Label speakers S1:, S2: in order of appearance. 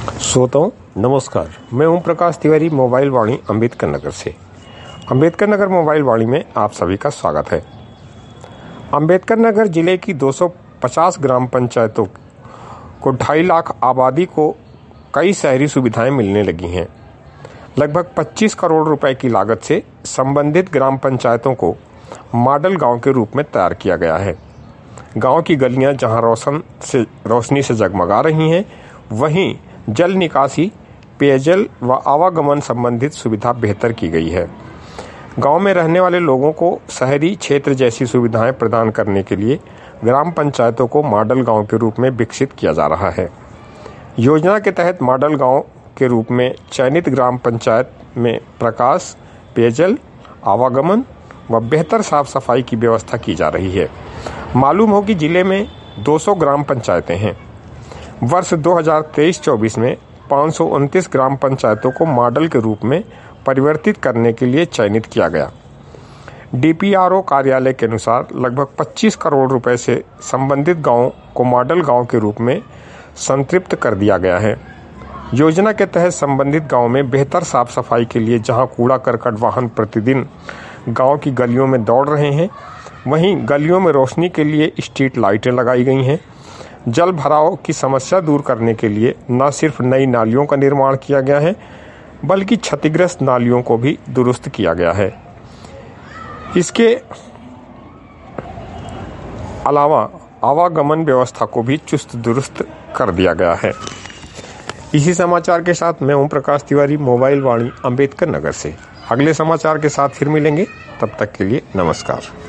S1: श्रोताओं नमस्कार, मैं ओम प्रकाश तिवारी मोबाइल वाणी अम्बेडकर नगर से। अम्बेडकर नगर मोबाइल वाणी में आप सभी का स्वागत है। अम्बेडकर नगर जिले की 250 ग्राम पंचायतों को 2.5 लाख आबादी को कई शहरी सुविधाएं मिलने लगी हैं। लगभग 25 करोड़ रुपए की लागत से संबंधित ग्राम पंचायतों को मॉडल गांव के रूप में तैयार किया गया है। गांव की गलियां जहां रोशनी से जगमगा रही हैं, वहीं जल निकासी, पेयजल व आवागमन संबंधित सुविधा बेहतर की गई है। गांव में रहने वाले लोगों को शहरी क्षेत्र जैसी सुविधाएं प्रदान करने के लिए ग्राम पंचायतों को मॉडल गांव के रूप में विकसित किया जा रहा है। योजना के तहत मॉडल गांव के रूप में चयनित ग्राम पंचायत में प्रकाश, पेयजल, आवागमन व बेहतर साफ सफाई की व्यवस्था की जा रही है। मालूम हो कि जिले में 200 ग्राम पंचायतें हैं। वर्ष 2023-24 में 529 ग्राम पंचायतों को मॉडल के रूप में परिवर्तित करने के लिए चयनित किया गया। डीपीआरओ कार्यालय के अनुसार लगभग 25 करोड़ रुपए से संबंधित गांवों को मॉडल गांव के रूप में संतृप्त कर दिया गया है। योजना के तहत संबंधित गांव में बेहतर साफ सफाई के लिए जहां कूड़ा करकट वाहन प्रतिदिन गांव की गलियों में दौड़ रहे हैं, वहीं गलियों में रोशनी के लिए स्ट्रीट लाइटें लगाई गई हैं। जल भराव की समस्या दूर करने के लिए न सिर्फ नई नालियों का निर्माण किया गया है, बल्कि क्षतिग्रस्त नालियों को भी दुरुस्त किया गया है। इसके अलावा आवागमन व्यवस्था को भी चुस्त दुरुस्त कर दिया गया है। इसी समाचार के साथ मैं ओम प्रकाश तिवारी, मोबाइल वाणी अम्बेडकर नगर से। अगले समाचार के साथ फिर मिलेंगे, तब तक के लिए नमस्कार।